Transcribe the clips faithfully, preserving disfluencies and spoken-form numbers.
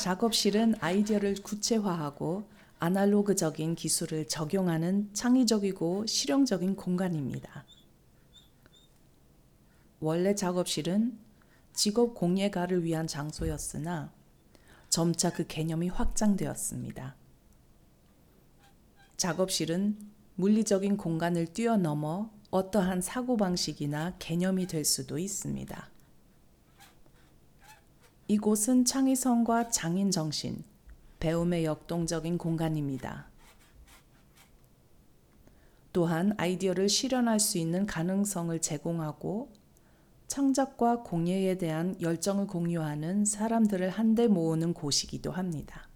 작업실은 아이디어를 구체화하고 아날로그적인 기술을 적용하는 창의적이고 실용적인 공간입니다. 원래 작업실은 직업 공예가를 위한 장소였으나 점차 그 개념이 확장되었습니다. 작업실은 물리적인 공간을 뛰어넘어 어떠한 사고방식이나 개념이 될 수도 있습니다. 이곳은 창의성과 장인정신, 배움의 역동적인 공간입니다. 또한 아이디어를 실현할 수 있는 가능성을 제공하고 창작과 공예에 대한 열정을 공유하는 사람들을 한데 모으는 곳이기도 합니다.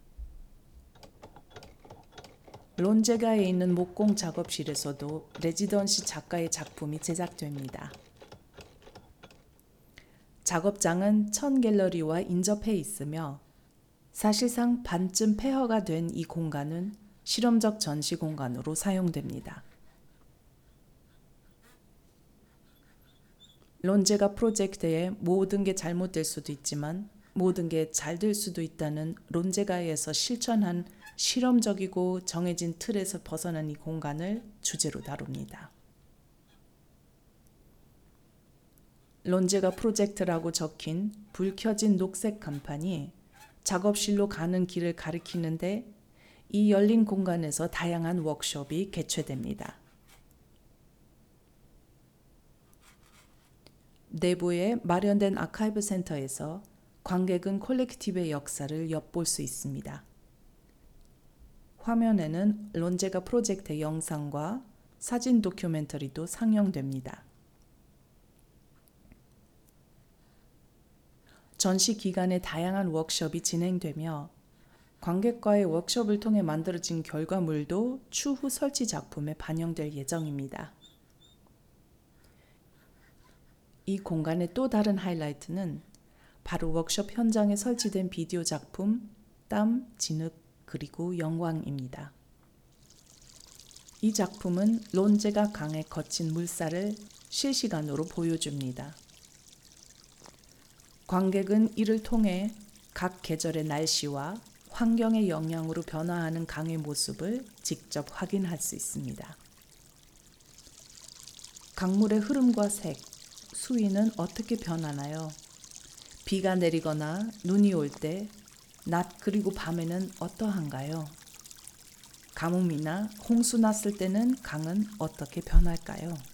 론제가에 있는 목공 작업실에서도 레지던시 작가의 작품이 제작됩니다. 작업장은 천 갤러리와 인접해 있으며 사실상 반쯤 폐허가 된 이 공간은 실험적 전시 공간으로 사용됩니다. 론제가 프로젝트에 모든 게 잘못될 수도 있지만 모든 게 잘 될 수도 있다는 론제가에서 실천한 실험적이고 정해진 틀에서 벗어난 이 공간을 주제로 다룹니다. 론제가 프로젝트라고 적힌 불 켜진 녹색 간판이 작업실로 가는 길을 가리키는데 이 열린 공간에서 다양한 워크숍이 개최됩니다. 내부에 마련된 아카이브 센터에서 관객은 콜렉티브의 역사를 엿볼 수 있습니다. 화면에는 론제가 프로젝트의 영상과 사진 다큐멘터리도 상영됩니다. 전시 기간에 다양한 워크숍이 진행되며 관객과의 워크숍을 통해 만들어진 결과물도 추후 설치 작품에 반영될 예정입니다. 이 공간의 또 다른 하이라이트는 바로 워크숍 현장에 설치된 비디오 작품 땀, 진흙, 그리고 영광입니다. 이 작품은 론제가 강에 거친 물살을 실시간으로 보여줍니다. 관객은 이를 통해 각 계절의 날씨와 환경의 영향으로 변화하는 강의 모습을 직접 확인할 수 있습니다. 강물의 흐름과 색, 수위는 어떻게 변하나요? 비가 내리거나 눈이 올 때 낮 그리고 밤에는 어떠한가요? 가뭄이나 홍수 났을 때는 강은 어떻게 변할까요?